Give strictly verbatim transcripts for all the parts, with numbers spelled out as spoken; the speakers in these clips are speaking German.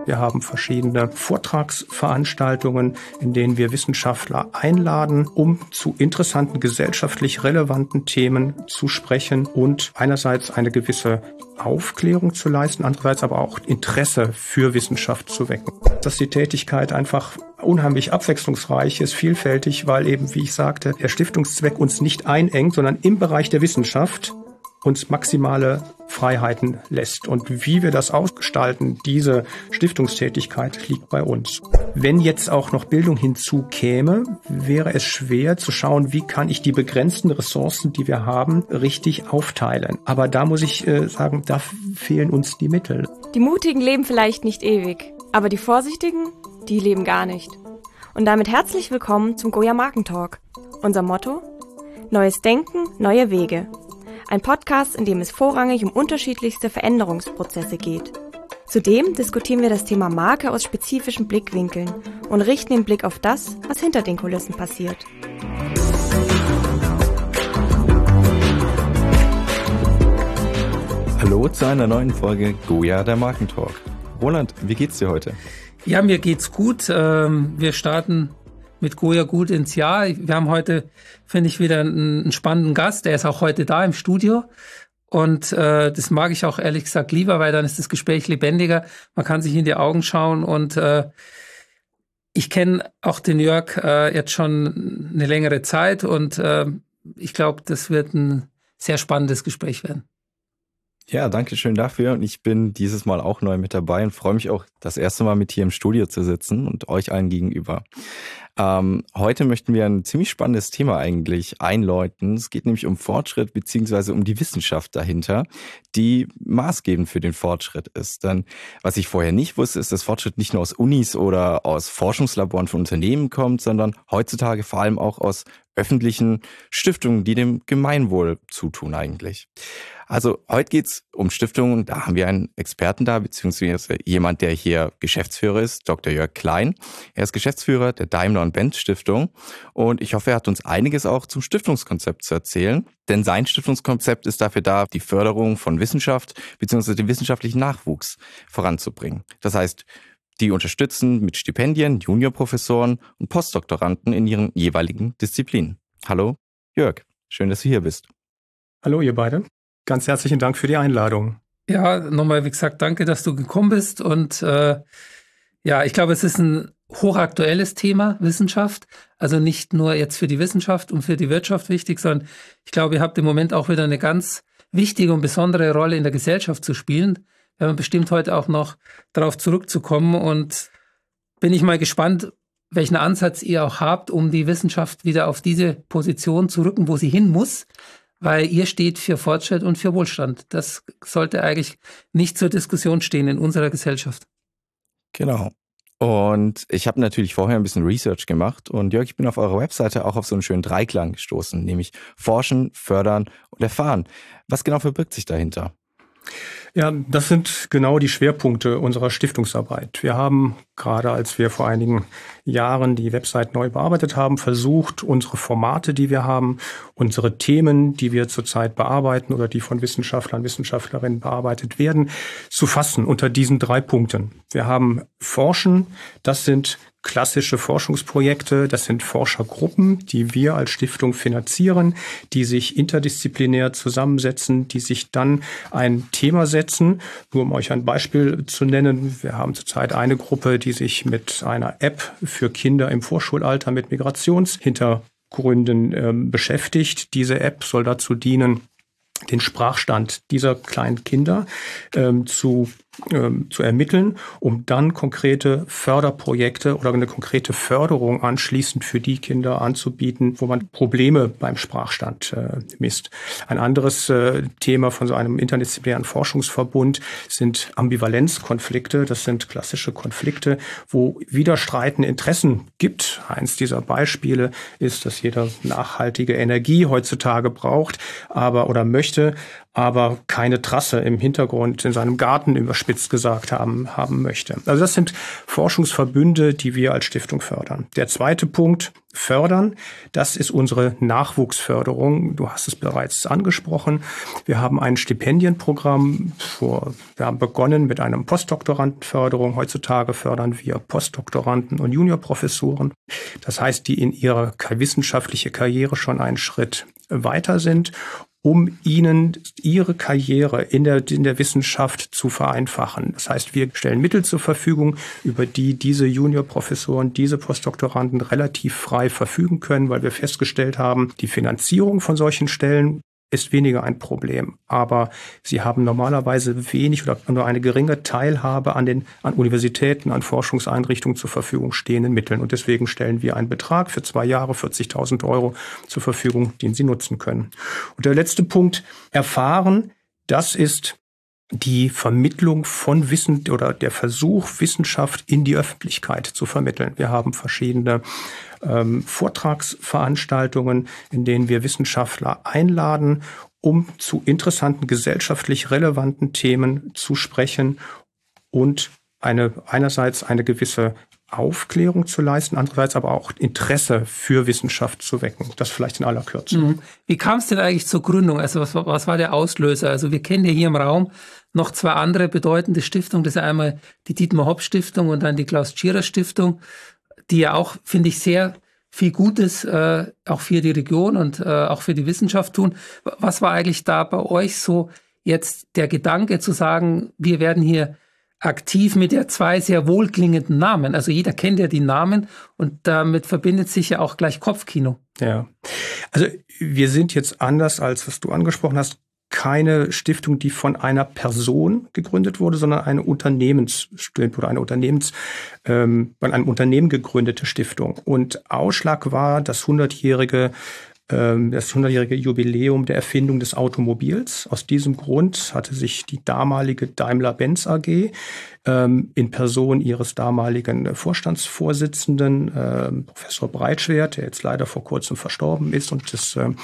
Wir haben verschiedene Vortragsveranstaltungen, in denen wir Wissenschaftler einladen, um zu interessanten gesellschaftlich relevanten Themen zu sprechen und einerseits eine gewisse Aufklärung zu leisten, andererseits aber auch Interesse für Wissenschaft zu wecken. Dass die Tätigkeit einfach unheimlich abwechslungsreich ist, vielfältig, weil eben, wie ich sagte, der Stiftungszweck uns nicht einengt, sondern im Bereich der Wissenschaft uns maximale Freiheiten lässt. Und wie wir das ausgestalten, diese Stiftungstätigkeit, liegt bei uns. Wenn jetzt auch noch Bildung hinzukäme, wäre es schwer zu schauen, wie kann ich die begrenzten Ressourcen, die wir haben, richtig aufteilen. Aber da muss ich äh, sagen, da fehlen uns die Mittel. Die Mutigen leben vielleicht nicht ewig, aber die Vorsichtigen, die leben gar nicht. Und damit herzlich willkommen zum Goya Markentalk. Unser Motto? Neues Denken, neue Wege. Ein Podcast, in dem es vorrangig um unterschiedlichste Veränderungsprozesse geht. Zudem diskutieren wir das Thema Marke aus spezifischen Blickwinkeln und richten den Blick auf das, was hinter den Kulissen passiert. Hallo zu einer neuen Folge Goya, der Markentalk. Roland, wie geht's dir heute? Ja, mir geht's gut. Wir starten mit Goya gut ins Jahr. Wir haben heute, finde ich, wieder einen, einen spannenden Gast. Der ist auch heute da im Studio. Und äh, das mag ich auch ehrlich gesagt lieber, weil dann ist das Gespräch lebendiger. Man kann sich in die Augen schauen. Und äh, ich kenne auch den Jörg äh, jetzt schon eine längere Zeit. Und äh, ich glaube, das wird ein sehr spannendes Gespräch werden. Ja, danke schön dafür. Und ich bin dieses Mal auch neu mit dabei und freue mich auch, das erste Mal mit hier im Studio zu sitzen und euch allen gegenüber. Ähm, heute möchten wir ein ziemlich spannendes Thema eigentlich einläuten. Es geht nämlich um Fortschritt beziehungsweise um die Wissenschaft dahinter, die maßgebend für den Fortschritt ist. Denn was ich vorher nicht wusste, ist, dass Fortschritt nicht nur aus Unis oder aus Forschungslaboren von Unternehmen kommt, sondern heutzutage vor allem auch aus öffentlichen Stiftungen, die dem Gemeinwohl zutun eigentlich. Also heute geht's um Stiftungen. Da haben wir einen Experten da, beziehungsweise jemand, der hier Geschäftsführer ist, Doktor Jörg Klein. Er ist Geschäftsführer der Daimler und Benz Stiftung und ich hoffe, er hat uns einiges auch zum Stiftungskonzept zu erzählen. Denn sein Stiftungskonzept ist dafür da, die Förderung von Wissenschaft beziehungsweise den wissenschaftlichen Nachwuchs voranzubringen. Das heißt, die unterstützen mit Stipendien Juniorprofessoren und Postdoktoranden in ihren jeweiligen Disziplinen. Hallo Jörg, schön, dass du hier bist. Hallo ihr beide. Ganz herzlichen Dank für die Einladung. Ja, nochmal, wie gesagt, danke, dass du gekommen bist. Und äh, ja, ich glaube, es ist ein hochaktuelles Thema, Wissenschaft. Also nicht nur jetzt für die Wissenschaft und für die Wirtschaft wichtig, sondern ich glaube, ihr habt im Moment auch wieder eine ganz wichtige und besondere Rolle in der Gesellschaft zu spielen. Wir haben bestimmt heute auch noch darauf zurückzukommen. Und bin ich mal gespannt, welchen Ansatz ihr auch habt, um die Wissenschaft wieder auf diese Position zu rücken, wo sie hin muss. Weil ihr steht für Fortschritt und für Wohlstand. Das sollte eigentlich nicht zur Diskussion stehen in unserer Gesellschaft. Genau. Und ich habe natürlich vorher ein bisschen Research gemacht und Jörg, ich bin auf eurer Webseite auch auf so einen schönen Dreiklang gestoßen, nämlich Forschen, Fördern und Erfahren. Was genau verbirgt sich dahinter? Ja, das sind genau die Schwerpunkte unserer Stiftungsarbeit. Wir haben, gerade als wir vor einigen Jahren die Website neu bearbeitet haben, versucht, unsere Formate, die wir haben, unsere Themen, die wir zurzeit bearbeiten oder die von Wissenschaftlern, Wissenschaftlerinnen bearbeitet werden, zu fassen unter diesen drei Punkten. Wir haben Forschen, das sind klassische Forschungsprojekte, das sind Forschergruppen, die wir als Stiftung finanzieren, die sich interdisziplinär zusammensetzen, die sich dann ein Thema setzen. Nur um euch ein Beispiel zu nennen, wir haben zurzeit eine Gruppe, die sich mit einer App für Kinder im Vorschulalter mit Migrationshintergründen äh, beschäftigt. Diese App soll dazu dienen, den Sprachstand dieser kleinen Kinder ähm, zu ähm, zu ermitteln, um dann konkrete Förderprojekte oder eine konkrete Förderung anschließend für die Kinder anzubieten, wo man Probleme beim Sprachstand äh, misst. Ein anderes äh, Thema von so einem interdisziplinären Forschungsverbund sind Ambivalenzkonflikte. Das sind klassische Konflikte, wo widerstreitende Interessen gibt. Eins dieser Beispiele ist, dass jeder nachhaltige Energie heutzutage braucht, aber oder möchte, aber keine Trasse im Hintergrund in seinem Garten überspitzt gesagt haben, haben möchte. Also das sind Forschungsverbünde, die wir als Stiftung fördern. Der zweite Punkt, fördern, das ist unsere Nachwuchsförderung. Du hast es bereits angesprochen. Wir haben ein Stipendienprogramm. Vor, wir haben begonnen mit einem Postdoktorandenförderung. Heutzutage fördern wir Postdoktoranden und Juniorprofessoren. Das heißt, die in ihrer wissenschaftliche Karriere schon einen Schritt weiter sind, um ihnen ihre Karriere in der, in der Wissenschaft zu vereinfachen. Das heißt, wir stellen Mittel zur Verfügung, über die diese Juniorprofessoren, diese Postdoktoranden relativ frei verfügen können, weil wir festgestellt haben, die Finanzierung von solchen Stellen ist weniger ein Problem. Aber sie haben normalerweise wenig oder nur eine geringe Teilhabe an den an Universitäten, an Forschungseinrichtungen zur Verfügung stehenden Mitteln. Und deswegen stellen wir einen Betrag für zwei Jahre, vierzigtausend Euro zur Verfügung, den sie nutzen können. Und der letzte Punkt, erfahren, das ist die Vermittlung von Wissen oder der Versuch, Wissenschaft in die Öffentlichkeit zu vermitteln. Wir haben verschiedene ähm, Vortragsveranstaltungen, in denen wir Wissenschaftler einladen, um zu interessanten, gesellschaftlich relevanten Themen zu sprechen und eine, einerseits eine gewisse Aufklärung zu leisten, andererseits aber auch Interesse für Wissenschaft zu wecken. Das vielleicht in aller Kürze. Mhm. Wie kam es denn eigentlich zur Gründung? Also was, was war der Auslöser? Also wir kennen ja hier im Raum noch zwei andere bedeutende Stiftungen. Das ist einmal die Dietmar-Hopp-Stiftung und dann die Klaus-Tschira-Stiftung, die ja auch, finde ich, sehr viel Gutes äh, auch für die Region und äh, auch für die Wissenschaft tun. Was war eigentlich da bei euch so jetzt der Gedanke zu sagen, wir werden hier aktiv mit ja zwei sehr wohlklingenden Namen. Also jeder kennt ja die Namen und damit verbindet sich ja auch gleich Kopfkino. Ja, also wir sind jetzt anders, als was du angesprochen hast, keine Stiftung, die von einer Person gegründet wurde, sondern eine Unternehmens- oder eine Unternehmens, ähm, von einem Unternehmen gegründete Stiftung. Und Ausschlag war das hundertjährige das hundertjährige Jubiläum der Erfindung des Automobils. Aus diesem Grund hatte sich die damalige Daimler-Benz A G ähm, in Person ihres damaligen Vorstandsvorsitzenden, äh, Professor Breitschwert, der jetzt leider vor kurzem verstorben ist, und des äh,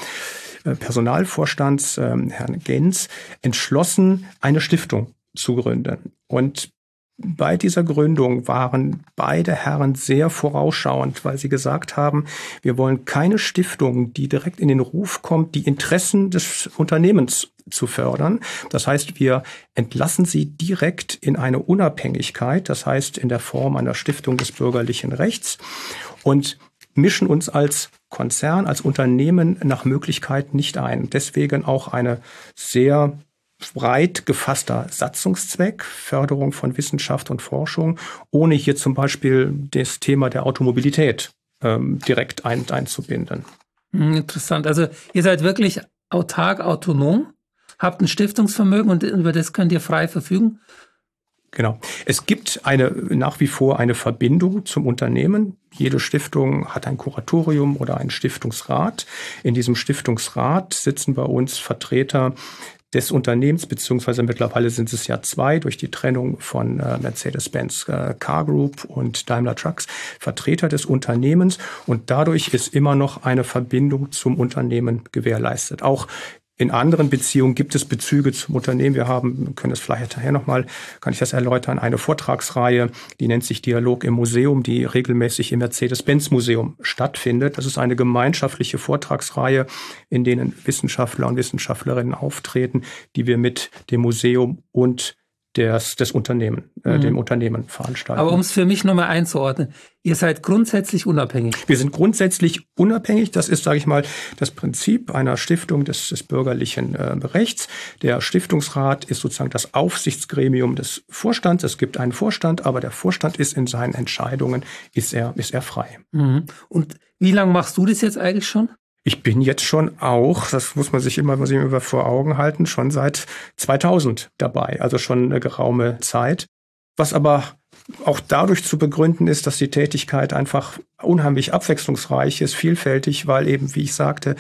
Personalvorstands, äh, Herrn Gens, entschlossen, eine Stiftung zu gründen. Und bei dieser Gründung waren beide Herren sehr vorausschauend, weil sie gesagt haben, wir wollen keine Stiftung, die direkt in den Ruf kommt, die Interessen des Unternehmens zu fördern. Das heißt, wir entlassen sie direkt in eine Unabhängigkeit, das heißt in der Form einer Stiftung des bürgerlichen Rechts, und mischen uns als Konzern, als Unternehmen nach Möglichkeit nicht ein. Deswegen auch eine sehr breit gefasster Satzungszweck, Förderung von Wissenschaft und Forschung, ohne hier zum Beispiel das Thema der Automobilität ähm, direkt ein, einzubinden. Interessant. Also ihr seid wirklich autark, autonom, habt ein Stiftungsvermögen und über das könnt ihr frei verfügen? Genau. Es gibt eine, nach wie vor eine Verbindung zum Unternehmen. Jede Stiftung hat ein Kuratorium oder einen Stiftungsrat. In diesem Stiftungsrat sitzen bei uns Vertreter des Unternehmens, beziehungsweise mittlerweile sind es ja zwei durch die Trennung von äh, Mercedes-Benz äh, Car Group und Daimler Trucks, Vertreter des Unternehmens, und dadurch ist immer noch eine Verbindung zum Unternehmen gewährleistet. Auch in anderen Beziehungen gibt es Bezüge zum Unternehmen. Wir haben, wir können das vielleicht nachher nochmal, kann ich das erläutern, eine Vortragsreihe, die nennt sich Dialog im Museum, die regelmäßig im Mercedes-Benz-Museum stattfindet. Das ist eine gemeinschaftliche Vortragsreihe, in denen Wissenschaftler und Wissenschaftlerinnen auftreten, die wir mit dem Museum und des, des Unternehmen, äh, mhm. dem Unternehmen veranstalten. Aber um es für mich nochmal einzuordnen, ihr seid grundsätzlich unabhängig. Wir sind grundsätzlich unabhängig. Das ist, sage ich mal, das Prinzip einer Stiftung des, des bürgerlichen äh, Rechts. Der Stiftungsrat ist sozusagen das Aufsichtsgremium des Vorstands. Es gibt einen Vorstand, aber der Vorstand ist in seinen Entscheidungen, ist er, ist er frei. Mhm. Und wie lange machst du das jetzt eigentlich schon? Ich bin jetzt schon auch, das muss man sich immer, muss ich immer vor Augen halten, schon seit zweitausend dabei, also schon eine geraume Zeit. Was aber auch dadurch zu begründen ist, dass die Tätigkeit einfach unheimlich abwechslungsreich ist, vielfältig, weil eben, wie ich sagte,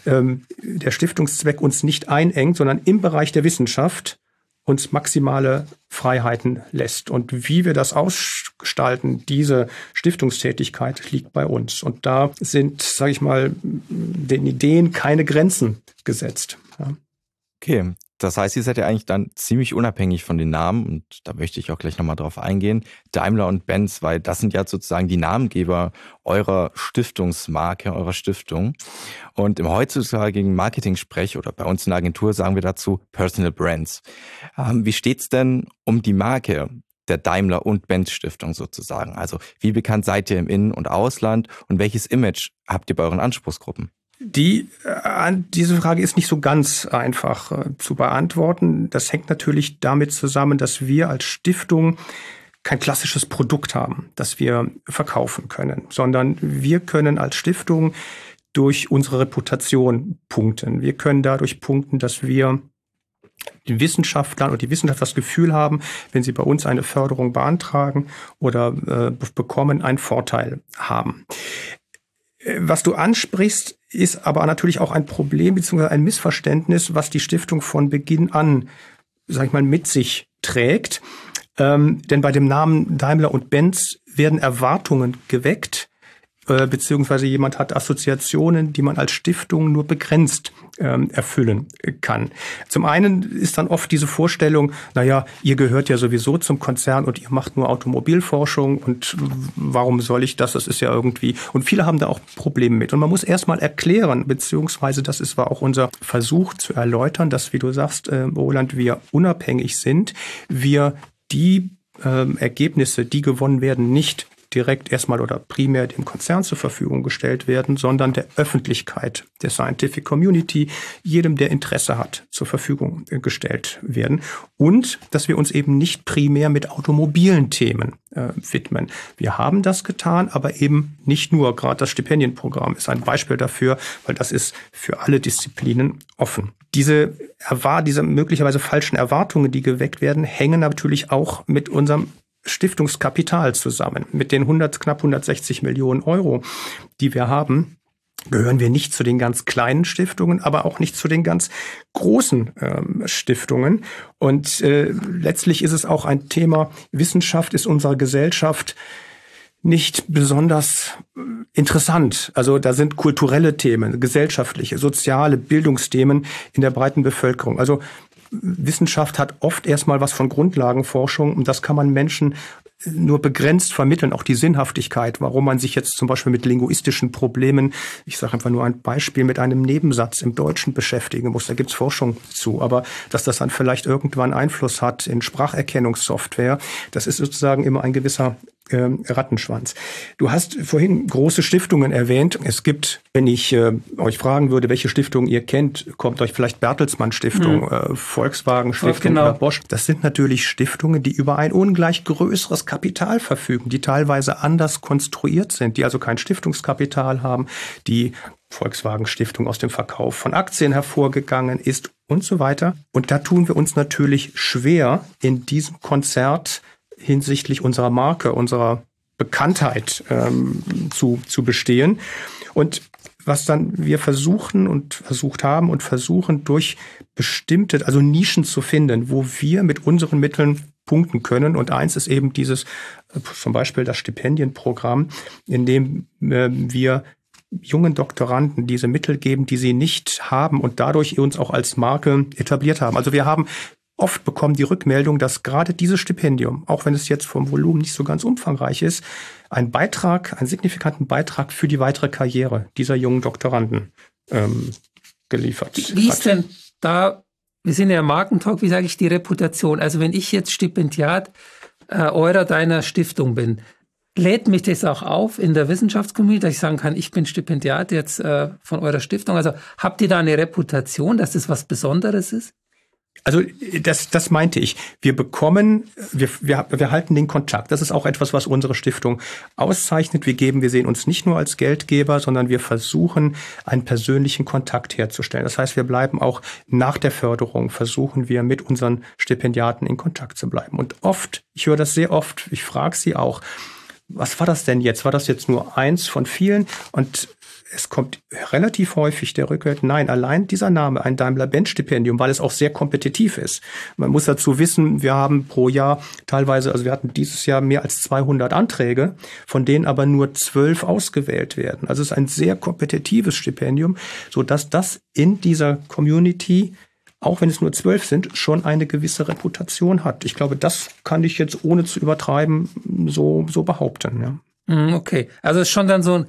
der Stiftungszweck uns nicht einengt, sondern im Bereich der Wissenschaft uns maximale Freiheiten lässt. Und wie wir das ausgestalten, diese Stiftungstätigkeit, liegt bei uns. Und da sind, sage ich mal, den Ideen keine Grenzen gesetzt. Ja. Okay, das heißt, ihr seid ja eigentlich dann ziemlich unabhängig von den Namen und da möchte ich auch gleich nochmal drauf eingehen. Daimler und Benz, weil das sind ja sozusagen die Namengeber eurer Stiftungsmarke, eurer Stiftung. Und im heutzutage Marketing-Sprech oder bei uns in der Agentur sagen wir dazu Personal Brands. Ähm, wie steht's denn um die Marke der Daimler und Benz Stiftung sozusagen? Also wie bekannt seid ihr im In- und Ausland und welches Image habt ihr bei euren Anspruchsgruppen? Die, äh, diese Frage ist nicht so ganz einfach äh, zu beantworten. Das hängt natürlich damit zusammen, dass wir als Stiftung kein klassisches Produkt haben, das wir verkaufen können, sondern wir können als Stiftung durch unsere Reputation punkten. Wir können dadurch punkten, dass wir den Wissenschaftlern und die Wissenschaft das Gefühl haben, wenn sie bei uns eine Förderung beantragen oder äh, bekommen, einen Vorteil haben. Was du ansprichst, ist aber natürlich auch ein Problem bzw. ein Missverständnis, was die Stiftung von Beginn an, sag ich mal, mit sich trägt. Ähm, denn bei dem Namen Daimler und Benz werden Erwartungen geweckt, äh, beziehungsweise jemand hat Assoziationen, die man als Stiftung nur begrenzt ähm, erfüllen kann. Zum einen ist dann oft diese Vorstellung, naja, ihr gehört ja sowieso zum Konzern und ihr macht nur Automobilforschung und warum soll ich das? Das ist ja irgendwie, und viele haben da auch Probleme mit. Und man muss erstmal erklären, beziehungsweise das ist war auch unser Versuch zu erläutern, dass, wie du sagst, äh, Roland, wir unabhängig sind, wir die ähm, Ergebnisse, die gewonnen werden, nicht direkt erstmal oder primär dem Konzern zur Verfügung gestellt werden, sondern der Öffentlichkeit, der Scientific Community, jedem, der Interesse hat, zur Verfügung gestellt werden. Und dass wir uns eben nicht primär mit automobilen Themen äh, widmen. Wir haben das getan, aber eben nicht nur. Gerade das Stipendienprogramm ist ein Beispiel dafür, weil das ist für alle Disziplinen offen. Diese, diese möglicherweise falschen Erwartungen, die geweckt werden, hängen natürlich auch mit unserem Stiftungskapital zusammen. Mit den hundert, knapp hundertsechzig Millionen Euro, die wir haben, gehören wir nicht zu den ganz kleinen Stiftungen, aber auch nicht zu den ganz großen ähm, Stiftungen. Und äh, letztlich ist es auch ein Thema, Wissenschaft ist unserer Gesellschaft nicht besonders interessant. Also da sind kulturelle Themen, gesellschaftliche, soziale, Bildungsthemen in der breiten Bevölkerung. Also Wissenschaft hat oft erstmal was von Grundlagenforschung und das kann man Menschen nur begrenzt vermitteln, auch die Sinnhaftigkeit, warum man sich jetzt zum Beispiel mit linguistischen Problemen, ich sage einfach nur ein Beispiel, mit einem Nebensatz im Deutschen beschäftigen muss. Da gibt's Forschung zu, aber dass das dann vielleicht irgendwann Einfluss hat in Spracherkennungssoftware, das ist sozusagen immer ein gewisser äh, Rattenschwanz. Du hast vorhin große Stiftungen erwähnt. Es gibt, wenn ich äh, euch fragen würde, welche Stiftung ihr kennt, kommt euch vielleicht Bertelsmann Stiftung, mhm. äh, Volkswagen Stiftung genau. oder Bosch. Das sind natürlich Stiftungen, die über ein ungleich größeres Kapital verfügen, die teilweise anders konstruiert sind, die also kein Stiftungskapital haben, die Volkswagen Stiftung aus dem Verkauf von Aktien hervorgegangen ist und so weiter. Und da tun wir uns natürlich schwer in diesem Konzert hinsichtlich unserer Marke, unserer Bekanntheit ähm, zu, zu bestehen. Und was dann wir versuchen und versucht haben und versuchen durch bestimmte, also Nischen zu finden, wo wir mit unseren Mitteln punkten können. Und eins ist eben dieses, zum Beispiel das Stipendienprogramm, in dem äh, wir jungen Doktoranden diese Mittel geben, die sie nicht haben und dadurch uns auch als Marke etabliert haben. Also wir haben oft bekommen die Rückmeldung, dass gerade dieses Stipendium, auch wenn es jetzt vom Volumen nicht so ganz umfangreich ist, einen Beitrag, einen signifikanten Beitrag für die weitere Karriere dieser jungen Doktoranden ähm, geliefert hat. Wie ist denn da, wir sind ja im Markentalk, wie sage ich, die Reputation? Also wenn ich jetzt Stipendiat äh, eurer, deiner Stiftung bin, lädt mich das auch auf in der Wissenschaftscommunity, dass ich sagen kann, ich bin Stipendiat jetzt äh, von eurer Stiftung. Also habt ihr da eine Reputation, dass das was Besonderes ist? Also das, das meinte ich. Wir bekommen, wir, wir, wir halten den Kontakt. Das ist auch etwas, was unsere Stiftung auszeichnet. Wir geben, wir sehen uns nicht nur als Geldgeber, sondern wir versuchen, einen persönlichen Kontakt herzustellen. Das heißt, wir bleiben auch nach der Förderung, versuchen wir mit unseren Stipendiaten in Kontakt zu bleiben. Und oft, ich höre das sehr oft, ich frage sie auch, was war das denn jetzt? War das jetzt nur eins von vielen? Und es kommt relativ häufig der Rückhalt, nein, allein dieser Name, ein Daimler-Benz-Stipendium, weil es auch sehr kompetitiv ist. Man muss dazu wissen, wir haben pro Jahr teilweise, also wir hatten dieses Jahr mehr als zweihundert Anträge, von denen aber nur zwölf ausgewählt werden. Also es ist ein sehr kompetitives Stipendium, sodass das in dieser Community auch wenn es nur zwölf sind, schon eine gewisse Reputation hat. Ich glaube, das kann ich jetzt ohne zu übertreiben so, so behaupten. Ja. Okay, also es ist schon dann so ein,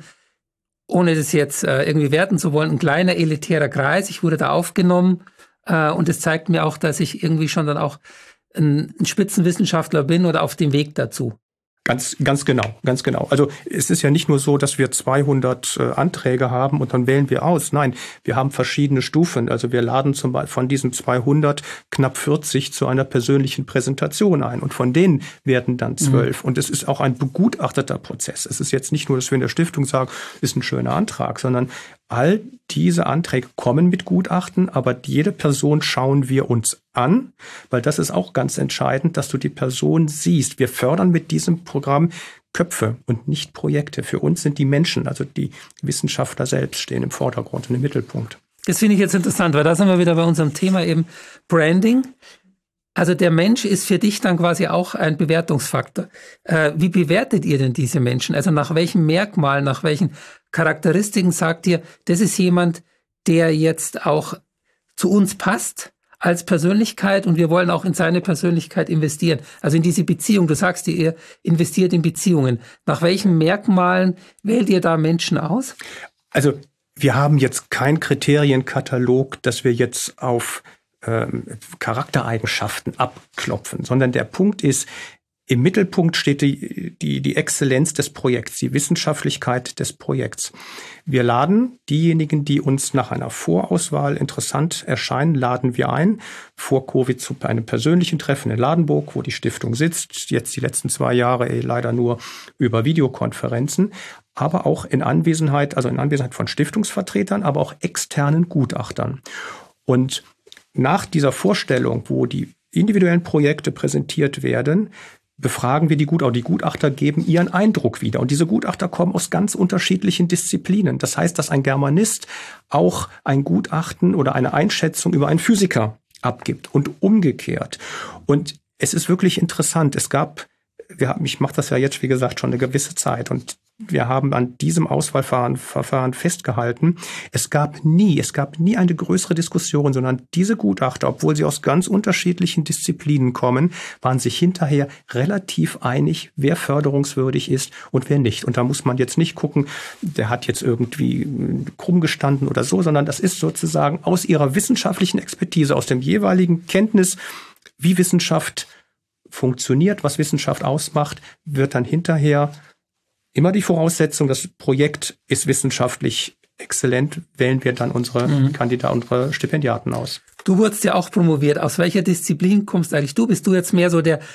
ohne das jetzt äh, irgendwie werten zu wollen, ein kleiner elitärer Kreis. Ich wurde da aufgenommen äh, und es zeigt mir auch, dass ich irgendwie schon dann auch ein, ein Spitzenwissenschaftler bin oder auf dem Weg dazu. Ganz, ganz genau, ganz genau. Also es ist ja nicht nur so, dass wir zweihundert äh, Anträge haben und dann wählen wir aus. Nein, wir haben verschiedene Stufen. Also wir laden zum Beispiel von diesen zweihundert knapp vierzig zu einer persönlichen Präsentation ein und von denen werden dann zwölf. Mhm. Und es ist auch ein begutachteter Prozess. Es ist jetzt nicht nur, dass wir in der Stiftung sagen, ist ein schöner Antrag, sondern all diese Anträge kommen mit Gutachten, aber jede Person schauen wir uns an, weil das ist auch ganz entscheidend, dass du die Person siehst. Wir fördern mit diesem Programm Köpfe und nicht Projekte. Für uns sind die Menschen, also die Wissenschaftler selbst, stehen im Vordergrund und im Mittelpunkt. Das finde ich jetzt interessant, weil da sind wir wieder bei unserem Thema eben Branding. Also der Mensch ist für dich dann quasi auch ein Bewertungsfaktor. Äh, wie bewertet ihr denn diese Menschen? Also nach welchen Merkmalen, nach welchen Charakteristiken sagt ihr, das ist jemand, der jetzt auch zu uns passt als Persönlichkeit und wir wollen auch in seine Persönlichkeit investieren. Also in diese Beziehung. Du sagst, ihr investiert in Beziehungen. Nach welchen Merkmalen wählt ihr da Menschen aus? Also wir haben jetzt keinen Kriterienkatalog, dass wir jetzt auf ähm, Charaktereigenschaften abklopfen, sondern der Punkt ist, im Mittelpunkt steht die, die, die Exzellenz des Projekts, die Wissenschaftlichkeit des Projekts. Wir laden diejenigen, die uns nach einer Vorauswahl interessant erscheinen, laden wir ein. Vor Covid zu einem persönlichen Treffen in Ladenburg, wo die Stiftung sitzt. Jetzt die letzten zwei Jahre eh leider nur über Videokonferenzen. Aber auch in Anwesenheit, also in Anwesenheit von Stiftungsvertretern, aber auch externen Gutachtern. Und nach dieser Vorstellung, wo die individuellen Projekte präsentiert werden, befragen wir die Gutachter. Die Gutachter geben ihren Eindruck wieder. Und diese Gutachter kommen aus ganz unterschiedlichen Disziplinen. Das heißt, dass ein Germanist auch ein Gutachten oder eine Einschätzung über einen Physiker abgibt und umgekehrt. Und es ist wirklich interessant. Es gab, wir haben, ich mache das ja jetzt, wie gesagt, schon eine gewisse Zeit und wir haben an diesem Auswahlverfahren Verfahren festgehalten. Es gab nie, es gab nie eine größere Diskussion, sondern diese Gutachter, obwohl sie aus ganz unterschiedlichen Disziplinen kommen, waren sich hinterher relativ einig, wer förderungswürdig ist und wer nicht. Und da muss man jetzt nicht gucken, der hat jetzt irgendwie krumm gestanden oder so, sondern das ist sozusagen aus ihrer wissenschaftlichen Expertise, aus dem jeweiligen Kenntnis, wie Wissenschaft funktioniert, was Wissenschaft ausmacht, wird dann hinterher immer die Voraussetzung, das Projekt ist wissenschaftlich exzellent, wählen wir dann unsere mhm. Kandidaten, unsere Stipendiaten aus. Du wurdest ja auch promoviert. Aus welcher Disziplin kommst eigentlich du? Bist du jetzt mehr so der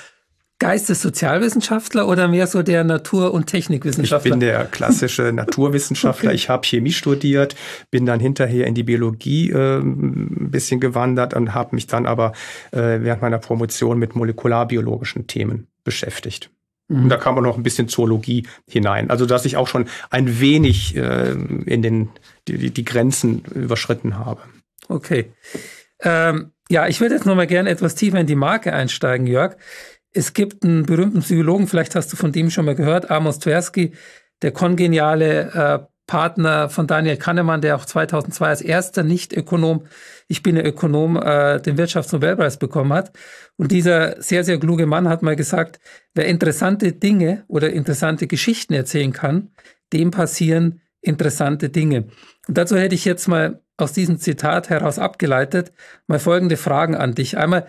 Geistessozialwissenschaftler oder mehr so der Natur- und Technikwissenschaftler? Ich bin der klassische Naturwissenschaftler. Okay. Ich habe Chemie studiert, bin dann hinterher in die Biologie äh, ein bisschen gewandert und habe mich dann aber äh, während meiner Promotion mit molekularbiologischen Themen beschäftigt. Und da kam auch noch ein bisschen Zoologie hinein. Also dass ich auch schon ein wenig äh, in den die, die Grenzen überschritten habe. Okay. Ähm, ja, ich würde jetzt noch mal gerne etwas tiefer in die Marke einsteigen, Jörg. Es gibt einen berühmten Psychologen, vielleicht hast du von dem schon mal gehört, Amos Tversky, der kongeniale äh, Partner von Daniel Kahnemann, der auch zweitausendzwei als erster Nicht-Ökonom, ich bin ein Ökonom, äh, den Wirtschaftsnobelpreis bekommen hat. Und dieser sehr, sehr kluge Mann hat mal gesagt, wer interessante Dinge oder interessante Geschichten erzählen kann, dem passieren interessante Dinge. Und dazu hätte ich jetzt mal aus diesem Zitat heraus abgeleitet, mal folgende Fragen an dich. Einmal,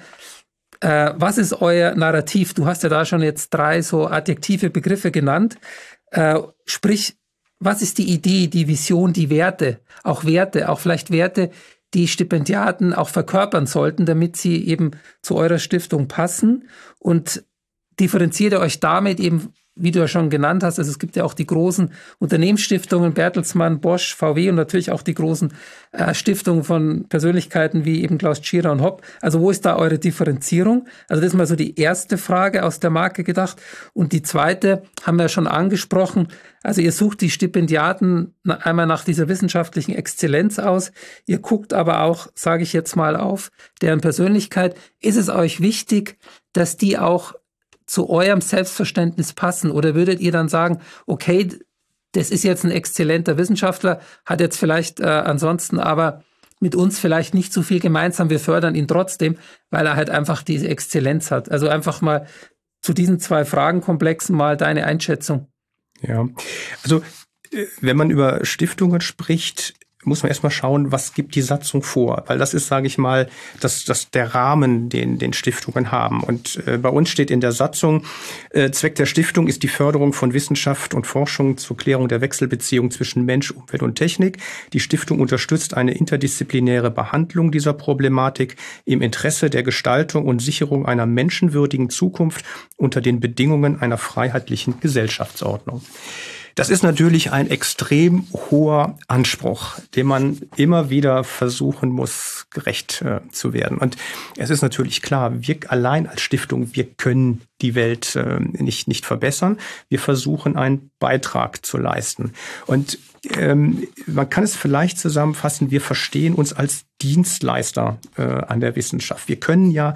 äh, was ist euer Narrativ? Du hast ja da schon jetzt drei so adjektive Begriffe genannt. Äh, sprich, was ist die Idee, die Vision, die Werte? Auch Werte, auch vielleicht Werte, die Stipendiaten auch verkörpern sollten, damit sie eben zu eurer Stiftung passen. Und differenziert ihr euch damit eben, wie du ja schon genannt hast, also es gibt ja auch die großen Unternehmensstiftungen, Bertelsmann, Bosch, V W und natürlich auch die großen äh, Stiftungen von Persönlichkeiten wie eben Klaus Tschira und Hopp. Also wo ist da eure Differenzierung? Also das ist mal so die erste Frage aus der Marke gedacht. Und die zweite haben wir ja schon angesprochen. Also ihr sucht die Stipendiaten einmal nach dieser wissenschaftlichen Exzellenz aus. Ihr guckt aber auch, sage ich jetzt mal, auf deren Persönlichkeit. Ist es euch wichtig, dass die auch zu eurem Selbstverständnis passen? Oder würdet ihr dann sagen, okay, das ist jetzt ein exzellenter Wissenschaftler, hat jetzt vielleicht äh, ansonsten aber mit uns vielleicht nicht so viel gemeinsam, wir fördern ihn trotzdem, weil er halt einfach diese Exzellenz hat. Also einfach mal zu diesen zwei Fragenkomplexen mal deine Einschätzung. Ja, also wenn man über Stiftungen spricht, muss man erstmal schauen, was gibt die Satzung vor? Weil das ist, sage ich mal, das, das der Rahmen, den, den Stiftungen haben. Und äh, bei uns steht in der Satzung, äh, Zweck der Stiftung ist die Förderung von Wissenschaft und Forschung zur Klärung der Wechselbeziehung zwischen Mensch, Umwelt und Technik. Die Stiftung unterstützt eine interdisziplinäre Behandlung dieser Problematik im Interesse der Gestaltung und Sicherung einer menschenwürdigen Zukunft unter den Bedingungen einer freiheitlichen Gesellschaftsordnung. Das ist natürlich ein extrem hoher Anspruch, dem man immer wieder versuchen muss, gerecht äh, zu werden. Und es ist natürlich klar, wir allein als Stiftung, wir können die Welt äh, nicht, nicht verbessern. Wir versuchen, einen Beitrag zu leisten. Und ähm, man kann es vielleicht zusammenfassen, wir verstehen uns als Dienstleister äh, an der Wissenschaft. Wir können ja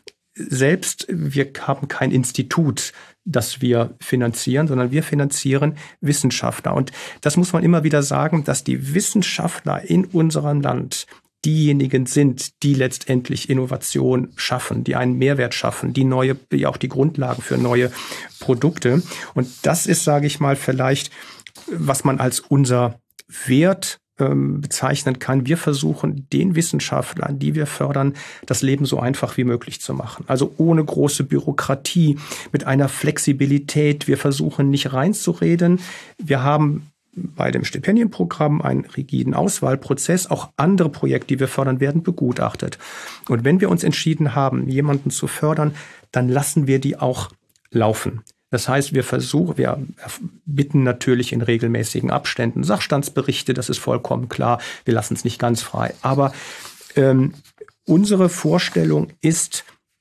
selbst, wir haben kein Institut, das wir finanzieren, sondern wir finanzieren Wissenschaftler. Und das muss man immer wieder sagen, dass die Wissenschaftler in unserem Land diejenigen sind, die letztendlich Innovation schaffen, die einen Mehrwert schaffen, die neue, die auch die Grundlagen für neue Produkte. Und das ist, sage ich mal, vielleicht, was man als unser Wert bezeichnen kann. Wir versuchen, den Wissenschaftlern, die wir fördern, das Leben so einfach wie möglich zu machen. Also ohne große Bürokratie, mit einer Flexibilität. Wir versuchen nicht reinzureden. Wir haben bei dem Stipendienprogramm einen rigiden Auswahlprozess. Auch andere Projekte, die wir fördern, werden begutachtet. Und wenn wir uns entschieden haben, jemanden zu fördern, dann lassen wir die auch laufen. Das heißt, wir versuchen, wir bitten natürlich in regelmäßigen Abständen Sachstandsberichte, das ist vollkommen klar. Wir lassen es nicht ganz frei. Aber ähm, unsere Vorstellung ist,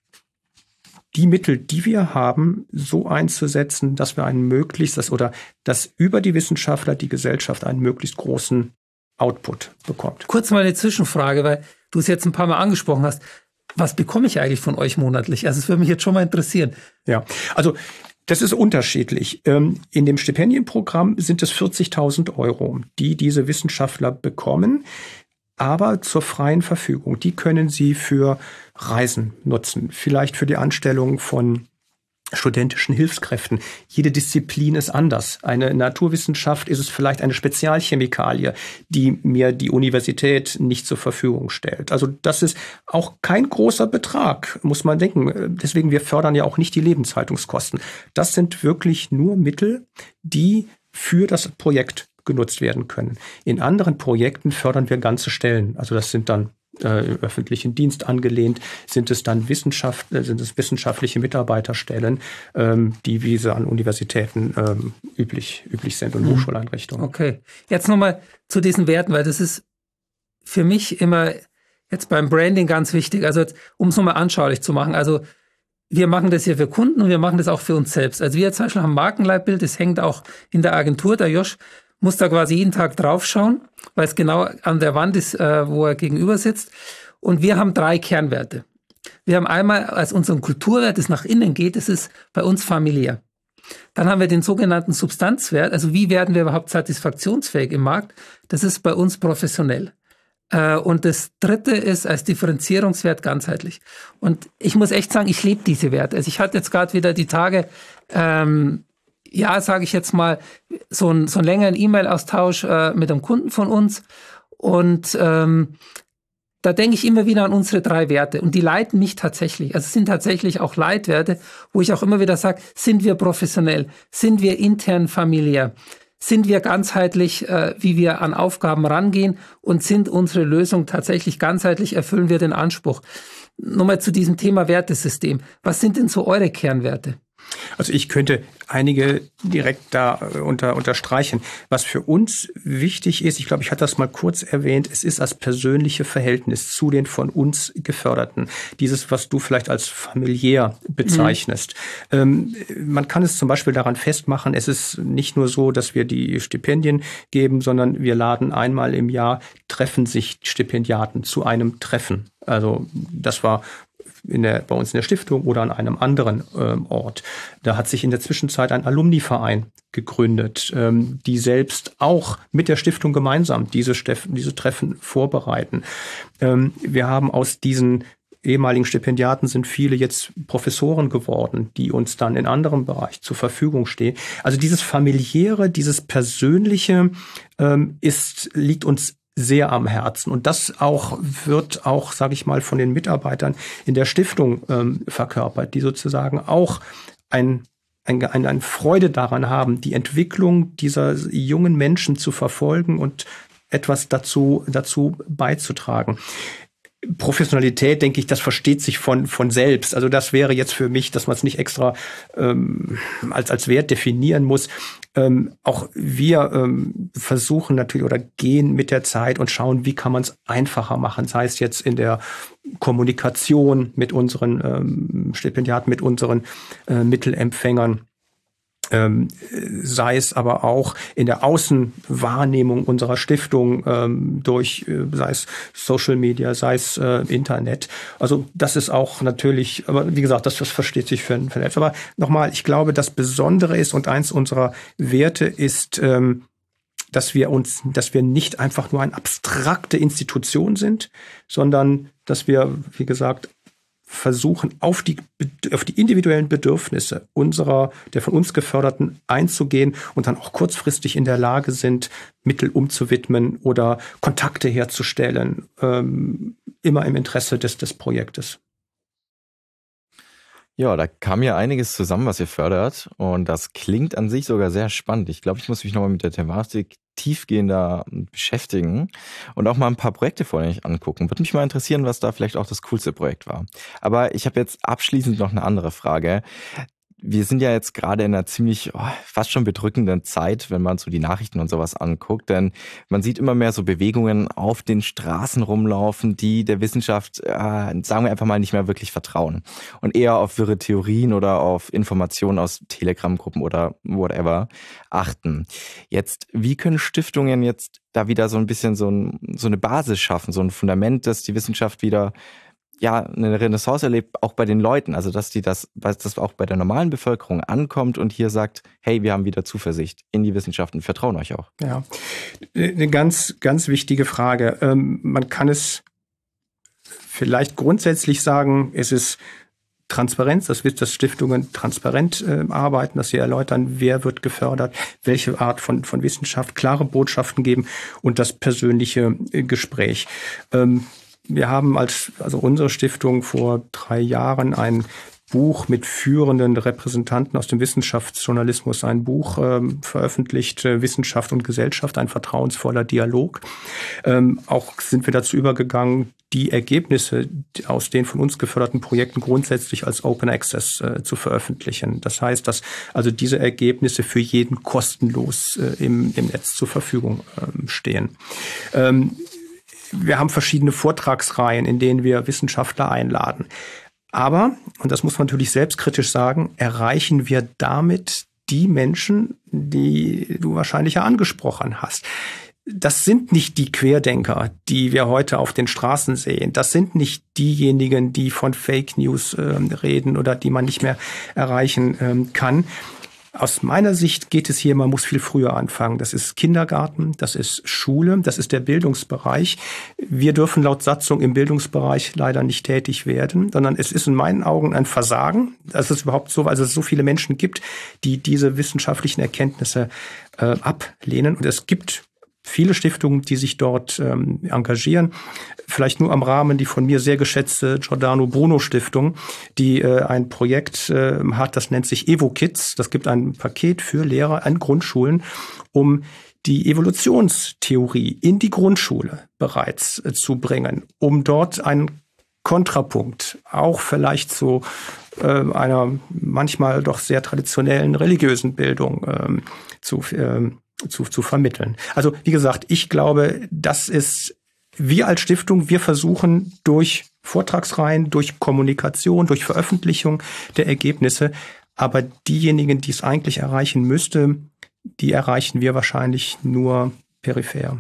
die Mittel, die wir haben, so einzusetzen, dass wir einen möglichst, das, oder dass über die Wissenschaftler die Gesellschaft einen möglichst großen Output bekommt. Kurz mal eine Zwischenfrage, weil du es jetzt ein paar Mal angesprochen hast. Was bekomme ich eigentlich von euch monatlich? Also es würde mich jetzt schon mal interessieren. Ja, also das ist unterschiedlich. In dem Stipendienprogramm sind es vierzigtausend Euro, die diese Wissenschaftler bekommen, aber zur freien Verfügung. Die können sie für Reisen nutzen, vielleicht für die Anstellung von studentischen Hilfskräften. Jede Disziplin ist anders. Eine Naturwissenschaft ist es vielleicht eine Spezialchemikalie, die mir die Universität nicht zur Verfügung stellt. Also das ist auch kein großer Betrag, muss man denken. Deswegen, wir fördern ja auch nicht die Lebenshaltungskosten. Das sind wirklich nur Mittel, die für das Projekt genutzt werden können. In anderen Projekten fördern wir ganze Stellen. Also das sind dann Äh, im öffentlichen Dienst angelehnt, sind es dann Wissenschaft, äh, sind es wissenschaftliche Mitarbeiterstellen, ähm, die wie sie an Universitäten ähm, üblich, üblich sind und mhm. Hochschuleinrichtungen. Okay, jetzt nochmal zu diesen Werten, weil das ist für mich immer jetzt beim Branding ganz wichtig, also um es nochmal anschaulich zu machen, also wir machen das hier für Kunden und wir machen das auch für uns selbst. Also wir zum Beispiel haben ein Markenleitbild, das hängt auch in der Agentur, der Josh muss da quasi jeden Tag draufschauen, weil es genau an der Wand ist, äh, wo er gegenüber sitzt. Und wir haben drei Kernwerte. Wir haben einmal als unseren Kulturwert, das nach innen geht, das ist bei uns familiär. Dann haben wir den sogenannten Substanzwert, also wie werden wir überhaupt satisfaktionsfähig im Markt? Das ist bei uns professionell. Äh, und das dritte ist als Differenzierungswert ganzheitlich. Und ich muss echt sagen, ich lebe diese Werte. Also ich hatte jetzt gerade wieder die Tage, ähm, ja, sage ich jetzt mal, so, ein, so einen längeren E-Mail-Austausch äh, mit einem Kunden von uns. Und ähm, da denke ich immer wieder an unsere drei Werte. Und die leiten mich tatsächlich. Also es sind tatsächlich auch Leitwerte, wo ich auch immer wieder sage, sind wir professionell? Sind wir intern familiär? Sind wir ganzheitlich, äh, wie wir an Aufgaben rangehen? Und sind unsere Lösungen tatsächlich ganzheitlich? Erfüllen wir den Anspruch? Nochmal zu diesem Thema Wertesystem. Was sind denn so eure Kernwerte? Also ich könnte einige direkt da unter, unterstreichen. Was für uns wichtig ist, ich glaube, ich hatte das mal kurz erwähnt, es ist das persönliche Verhältnis zu den von uns Geförderten. Dieses, was du vielleicht als familiär bezeichnest. Mhm. Ähm, man kann es zum Beispiel daran festmachen, es ist nicht nur so, dass wir die Stipendien geben, sondern wir laden einmal im Jahr, treffen sich Stipendiaten zu einem Treffen. Also das war in der, bei uns in der Stiftung oder an einem anderen ähm, Ort. Da hat sich in der Zwischenzeit ein Alumni-Verein gegründet, ähm, die selbst auch mit der Stiftung gemeinsam diese, Steff- diese Treffen vorbereiten. Ähm, wir haben aus diesen ehemaligen Stipendiaten sind viele jetzt Professoren geworden, die uns dann in anderem Bereich zur Verfügung stehen. Also dieses familiäre, dieses persönliche ähm, ist, liegt uns sehr am Herzen. Und das auch wird auch, sage ich mal, von den Mitarbeitern in der Stiftung ähm, verkörpert, die sozusagen auch ein, ein, ein, eine Freude daran haben, die Entwicklung dieser jungen Menschen zu verfolgen und etwas dazu, dazu beizutragen. Professionalität, denke ich, das versteht sich von von selbst. Also das wäre jetzt für mich, dass man es nicht extra ähm, als als Wert definieren muss. Ähm, auch wir ähm, versuchen natürlich oder gehen mit der Zeit und schauen, wie kann man es einfacher machen. Sei es jetzt in der Kommunikation mit unseren ähm, Stipendiaten, mit unseren äh, Mittelempfängern. Ähm, sei es aber auch in der Außenwahrnehmung unserer Stiftung ähm, durch, äh, sei es Social Media, sei es äh, Internet. Also das ist auch natürlich, aber wie gesagt, das, das versteht sich für, für selbst. Aber nochmal, ich glaube, das Besondere ist und eins unserer Werte ist, ähm, dass wir uns, dass wir nicht einfach nur eine abstrakte Institution sind, sondern dass wir, wie gesagt, versuchen, auf die, auf die individuellen Bedürfnisse unserer, der von uns Geförderten einzugehen und dann auch kurzfristig in der Lage sind, Mittel umzuwidmen oder Kontakte herzustellen, ähm, immer im Interesse des, des Projektes. Ja, da kam ja einiges zusammen, was ihr fördert, und das klingt an sich sogar sehr spannend. Ich glaube, ich muss mich nochmal mit der Thematik tiefgehender beschäftigen und auch mal ein paar Projekte vor euch angucken. Würde mich mal interessieren, was da vielleicht auch das coolste Projekt war. Aber ich habe jetzt abschließend noch eine andere Frage. Wir sind ja jetzt gerade in einer ziemlich oh, fast schon bedrückenden Zeit, wenn man so die Nachrichten und sowas anguckt, denn man sieht immer mehr so Bewegungen auf den Straßen rumlaufen, die der Wissenschaft, äh, sagen wir einfach mal, nicht mehr wirklich vertrauen und eher auf wirre Theorien oder auf Informationen aus Telegram-Gruppen oder whatever achten. Jetzt, wie können Stiftungen jetzt da wieder so ein bisschen so, ein, so eine Basis schaffen, so ein Fundament, dass die Wissenschaft wieder ja eine Renaissance erlebt, auch bei den Leuten, also dass die das, dass das auch bei der normalen Bevölkerung ankommt und hier sagt, hey, wir haben wieder Zuversicht in die Wissenschaft und vertrauen euch auch. Ja, eine ganz, ganz wichtige Frage. Ähm, man kann es vielleicht grundsätzlich sagen, es ist Transparenz, das wird, dass Stiftungen transparent äh, arbeiten, dass sie erläutern, wer wird gefördert, welche Art von, von Wissenschaft, klare Botschaften geben und das persönliche äh, Gespräch. Ähm, Wir haben als, also unsere Stiftung vor drei Jahren ein Buch mit führenden Repräsentanten aus dem Wissenschaftsjournalismus, ein Buch ähm, veröffentlicht, äh, Wissenschaft und Gesellschaft, ein vertrauensvoller Dialog. Ähm, auch sind wir dazu übergegangen, die Ergebnisse aus den von uns geförderten Projekten grundsätzlich als Open Access äh, zu veröffentlichen. Das heißt, dass also diese Ergebnisse für jeden kostenlos äh, im, im Netz zur Verfügung äh, stehen. Ähm, Wir haben verschiedene Vortragsreihen, in denen wir Wissenschaftler einladen. Aber, und das muss man natürlich selbstkritisch sagen, erreichen wir damit die Menschen, die du wahrscheinlich ja angesprochen hast. Das sind nicht die Querdenker, die wir heute auf den Straßen sehen. Das sind nicht diejenigen, die von Fake News äh, reden oder die man nicht mehr erreichen äh, kann. Aus meiner Sicht geht es hier, man muss viel früher anfangen. Das ist Kindergarten, das ist Schule, das ist der Bildungsbereich. Wir dürfen laut Satzung im Bildungsbereich leider nicht tätig werden, sondern es ist in meinen Augen ein Versagen, dass es überhaupt so, also es so viele Menschen gibt, die diese wissenschaftlichen Erkenntnisse äh, ablehnen. Und es gibt viele Stiftungen, die sich dort ähm, engagieren. Vielleicht nur am Rahmen die von mir sehr geschätzte Giordano Bruno Stiftung, die äh, ein Projekt äh, hat, das nennt sich EvoKids. Das gibt ein Paket für Lehrer an Grundschulen, um die Evolutionstheorie in die Grundschule bereits äh, zu bringen, um dort einen Kontrapunkt auch vielleicht zu äh, einer manchmal doch sehr traditionellen religiösen Bildung äh, zu äh, Zu, zu vermitteln. Also wie gesagt, ich glaube, das ist, wir als Stiftung, wir versuchen durch Vortragsreihen, durch Kommunikation, durch Veröffentlichung der Ergebnisse, aber diejenigen, die es eigentlich erreichen müsste, die erreichen wir wahrscheinlich nur peripher.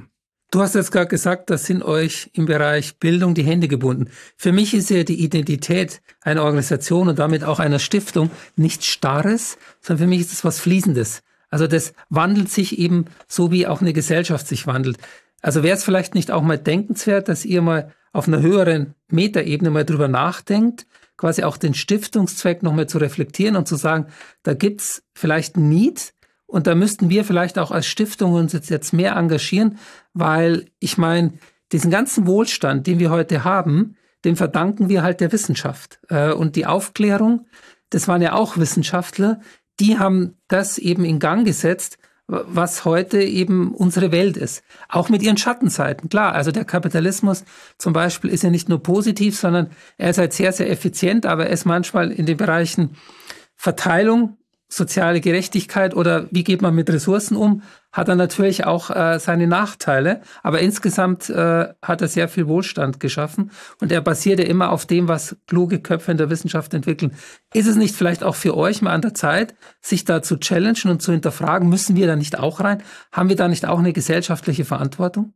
Du hast jetzt gerade gesagt, da sind euch im Bereich Bildung die Hände gebunden. Für mich ist ja die Identität einer Organisation und damit auch einer Stiftung nichts Starres, sondern für mich ist es was Fließendes. Also das wandelt sich eben so, wie auch eine Gesellschaft sich wandelt. Also wäre es vielleicht nicht auch mal denkenswert, dass ihr mal auf einer höheren Metaebene mal drüber nachdenkt, quasi auch den Stiftungszweck nochmal zu reflektieren und zu sagen, da gibt's vielleicht ein Need und da müssten wir vielleicht auch als Stiftung uns jetzt, jetzt mehr engagieren, weil ich meine, diesen ganzen Wohlstand, den wir heute haben, den verdanken wir halt der Wissenschaft. Und die Aufklärung, das waren ja auch Wissenschaftler, die haben das eben in Gang gesetzt, was heute eben unsere Welt ist. Auch mit ihren Schattenseiten. Klar, also der Kapitalismus zum Beispiel ist ja nicht nur positiv, sondern er ist halt sehr, sehr effizient, aber er ist manchmal in den Bereichen Verteilung, soziale Gerechtigkeit oder wie geht man mit Ressourcen um, hat er natürlich auch äh, seine Nachteile. Aber insgesamt äh, hat er sehr viel Wohlstand geschaffen und er basiert ja immer auf dem, was kluge Köpfe in der Wissenschaft entwickeln. Ist es nicht vielleicht auch für euch mal an der Zeit, sich da zu challengen und zu hinterfragen, müssen wir da nicht auch rein? Haben wir da nicht auch eine gesellschaftliche Verantwortung?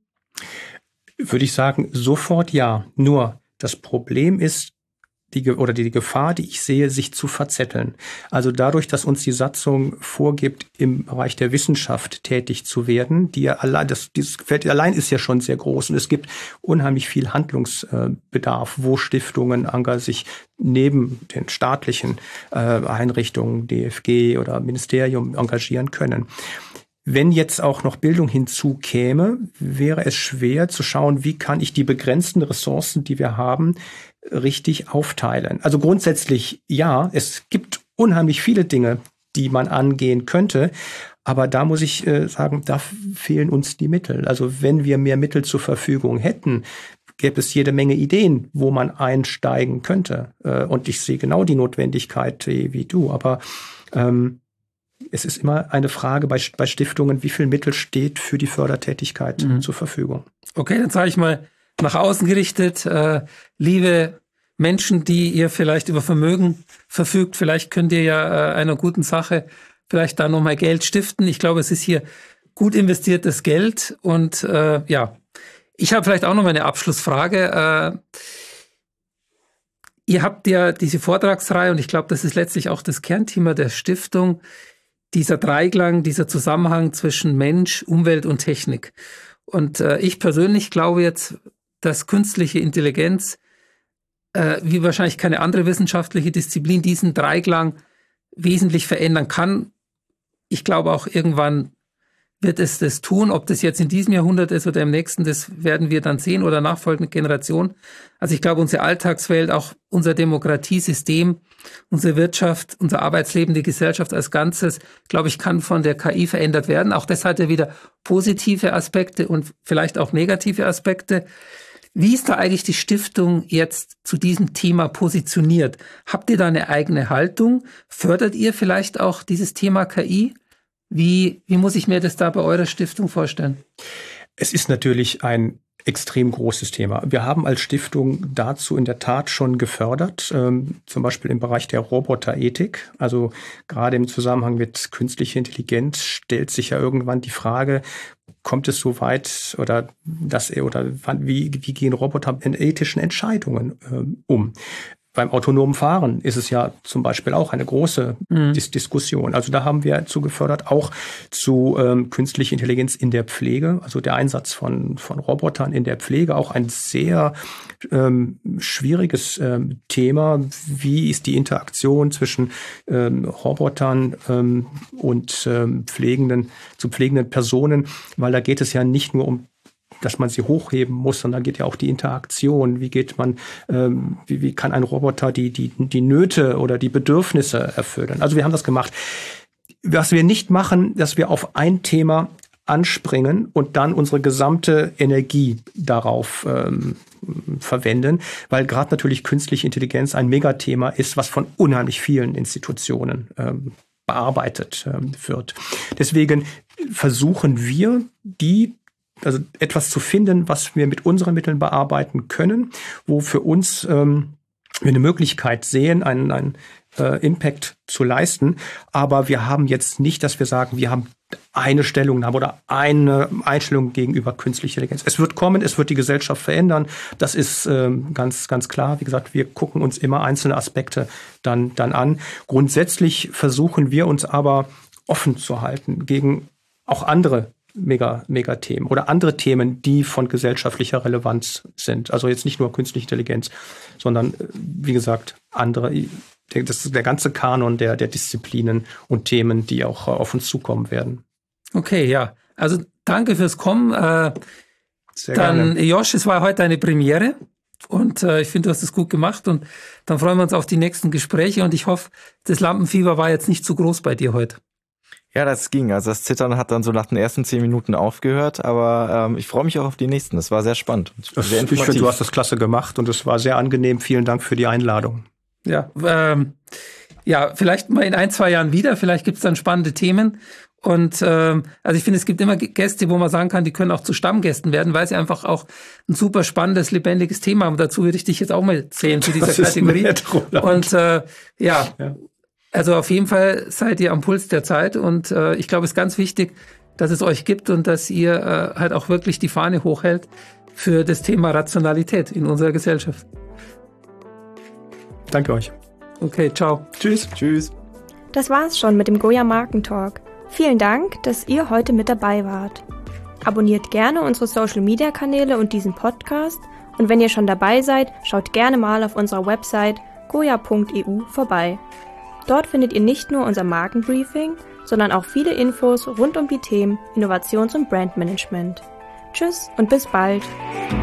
Würde ich sagen, sofort ja. Nur das Problem ist, die, oder die Gefahr, die ich sehe, sich zu verzetteln. Also dadurch, dass uns die Satzung vorgibt, im Bereich der Wissenschaft tätig zu werden, die ja allein, das, dieses Feld allein ist ja schon sehr groß und es gibt unheimlich viel Handlungsbedarf, wo Stiftungen sich neben den staatlichen äh, Einrichtungen, D F G oder Ministerium engagieren können. Wenn jetzt auch noch Bildung hinzukäme, wäre es schwer zu schauen, wie kann ich die begrenzten Ressourcen, die wir haben, richtig aufteilen. Also grundsätzlich ja, es gibt unheimlich viele Dinge, die man angehen könnte, aber da muss ich äh, sagen, da fehlen uns die Mittel. Also wenn wir mehr Mittel zur Verfügung hätten, gäbe es jede Menge Ideen, wo man einsteigen könnte. Äh, und ich sehe genau die Notwendigkeit äh, wie du, aber ähm, es ist immer eine Frage bei, bei Stiftungen, wie viel Mittel steht für die Fördertätigkeit mhm. zur Verfügung. Okay, dann sage ich mal nach außen gerichtet, äh, liebe Menschen, die ihr vielleicht über Vermögen verfügt, vielleicht könnt ihr ja äh, einer guten Sache vielleicht da nochmal Geld stiften. Ich glaube, es ist hier gut investiertes Geld und äh, ja, ich habe vielleicht auch noch mal eine Abschlussfrage. Äh, ihr habt ja diese Vortragsreihe und ich glaube, das ist letztlich auch das Kernthema der Stiftung, dieser Dreiklang, dieser Zusammenhang zwischen Mensch, Umwelt und Technik. Und äh, ich persönlich glaube jetzt, dass künstliche Intelligenz, äh, wie wahrscheinlich keine andere wissenschaftliche Disziplin, diesen Dreiklang wesentlich verändern kann. Ich glaube auch irgendwann wird es das tun. Ob das jetzt in diesem Jahrhundert ist oder im nächsten, das werden wir dann sehen oder nachfolgende Generationen. Also ich glaube, unsere Alltagswelt, auch unser Demokratiesystem, unsere Wirtschaft, unser Arbeitsleben, die Gesellschaft als Ganzes, glaube ich, kann von der K I verändert werden. Auch das hat ja wieder positive Aspekte und vielleicht auch negative Aspekte. Wie ist da eigentlich die Stiftung jetzt zu diesem Thema positioniert? Habt ihr da eine eigene Haltung? Fördert ihr vielleicht auch dieses Thema K I? Wie, wie muss ich mir das da bei eurer Stiftung vorstellen? Es ist natürlich ein extrem großes Thema. Wir haben als Stiftung dazu in der Tat schon gefördert, ähm, zum Beispiel im Bereich der Roboterethik. Also gerade im Zusammenhang mit künstlicher Intelligenz stellt sich ja irgendwann die Frage, kommt es so weit oder dass oder wann, wie, wie gehen Roboter in ethischen Entscheidungen ähm, um? Beim autonomen Fahren ist es ja zum Beispiel auch eine große mhm. Dis- Diskussion. Also da haben wir zu gefördert, auch zu ähm, künstlicher Intelligenz in der Pflege, also der Einsatz von, von Robotern in der Pflege, auch ein sehr ähm, schwieriges ähm, Thema. Wie ist die Interaktion zwischen ähm, Robotern ähm, und ähm, pflegenden, zu pflegenden Personen? Weil da geht es ja nicht nur um dass man sie hochheben muss, sondern geht ja auch die Interaktion. Wie geht man, ähm, wie, wie kann ein Roboter die, die, die Nöte oder die Bedürfnisse erfüllen? Also wir haben das gemacht. Was wir nicht machen, dass wir auf ein Thema anspringen und dann unsere gesamte Energie darauf ähm, verwenden, weil gerade natürlich künstliche Intelligenz ein Megathema ist, was von unheimlich vielen Institutionen ähm, bearbeitet ähm, wird. Deswegen versuchen wir, die also etwas zu finden, was wir mit unseren Mitteln bearbeiten können, wo für uns ähm, wir eine Möglichkeit sehen, ein, ein, äh, Impact zu leisten. Aber wir haben jetzt nicht, dass wir sagen, wir haben eine Stellungnahme oder eine Einstellung gegenüber künstlicher Intelligenz. Es wird kommen, es wird die Gesellschaft verändern. Das ist ähm, ganz, ganz klar. Wie gesagt, wir gucken uns immer einzelne Aspekte dann, dann an. Grundsätzlich versuchen wir uns aber offen zu halten gegen auch andere Mega, Megathemen oder andere Themen, die von gesellschaftlicher Relevanz sind. Also jetzt nicht nur künstliche Intelligenz, sondern, wie gesagt, andere. Das ist der ganze Kanon der, der Disziplinen und Themen, die auch auf uns zukommen werden. Okay, ja. Also danke fürs Kommen. Äh, Sehr dann, gerne. Josh, es war heute eine Premiere und äh, ich finde, du hast es gut gemacht und dann freuen wir uns auf die nächsten Gespräche und ich hoffe, das Lampenfieber war jetzt nicht zu groß bei dir heute. Ja, das ging. Also das Zittern hat dann so nach den ersten zehn Minuten aufgehört, aber ähm, ich freue mich auch auf die nächsten. Das war sehr spannend. Das, sehr ich finde, du hast das klasse gemacht und es war sehr angenehm. Vielen Dank für die Einladung. Ja, ähm, ja, vielleicht mal in ein, zwei Jahren wieder. Vielleicht gibt es dann spannende Themen. Und ähm, also ich finde, es gibt immer Gäste, wo man sagen kann, die können auch zu Stammgästen werden, weil sie einfach auch ein super spannendes, lebendiges Thema haben. Dazu würde ich dich jetzt auch mal zählen zu dieser das Kategorie. Ist nett, und äh, ja, ja, also auf jeden Fall seid ihr am Puls der Zeit. Und äh, ich glaube, es ist ganz wichtig, dass es euch gibt und dass ihr äh, halt auch wirklich die Fahne hochhält für das Thema Rationalität in unserer Gesellschaft. Danke euch. Okay, ciao. Tschüss. Tschüss. Das war's schon mit dem Goya Markentalk. Vielen Dank, dass ihr heute mit dabei wart. Abonniert gerne unsere Social-Media-Kanäle und diesen Podcast. Und wenn ihr schon dabei seid, schaut gerne mal auf unserer Website goya punkt e u vorbei. Dort findet ihr nicht nur unser Markenbriefing, sondern auch viele Infos rund um die Themen Innovations- und Brandmanagement. Tschüss und bis bald.